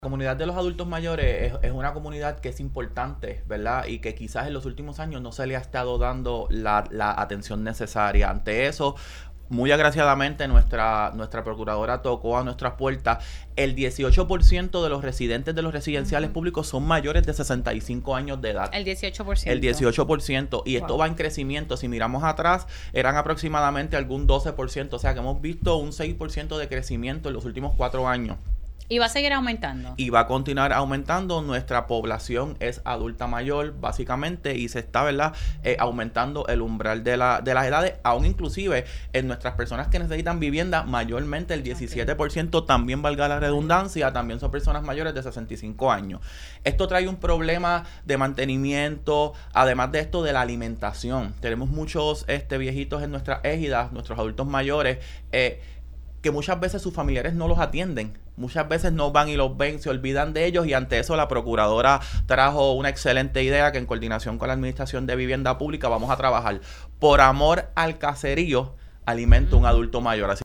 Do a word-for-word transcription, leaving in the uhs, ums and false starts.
La comunidad de los adultos mayores es, es una comunidad que es importante, ¿verdad? Y que quizás en los últimos años no se le ha estado dando la, la atención necesaria. Ante eso, muy agraciadamente nuestra, nuestra procuradora tocó a nuestras puertas. El dieciocho por ciento de los residentes de los residenciales uh-huh. públicos son mayores de sesenta y cinco años de edad. El dieciocho por ciento. El dieciocho por ciento. Y wow. esto va en crecimiento. Si miramos atrás, eran aproximadamente algún doce por ciento. O sea que hemos visto un seis por ciento de crecimiento en los últimos cuatro años. ¿Y va a seguir aumentando? Y va a continuar aumentando. Nuestra población es adulta mayor, básicamente, y se está, ¿verdad?, eh, aumentando el umbral de, la, de las edades, aún inclusive en nuestras personas que necesitan vivienda, mayormente el diecisiete por ciento, okay. también valga la redundancia, también son personas mayores de sesenta y cinco años. Esto trae un problema de mantenimiento, además de esto de la alimentación. Tenemos muchos este, viejitos en nuestras égidas, nuestros adultos mayores, eh, que muchas veces sus familiares no los atienden. Muchas veces no van y los ven, se olvidan de ellos, y ante eso la procuradora trajo una excelente idea que en coordinación con la Administración de Vivienda Pública vamos a trabajar. Por amor al caserío, alimenta un adulto mayor. Así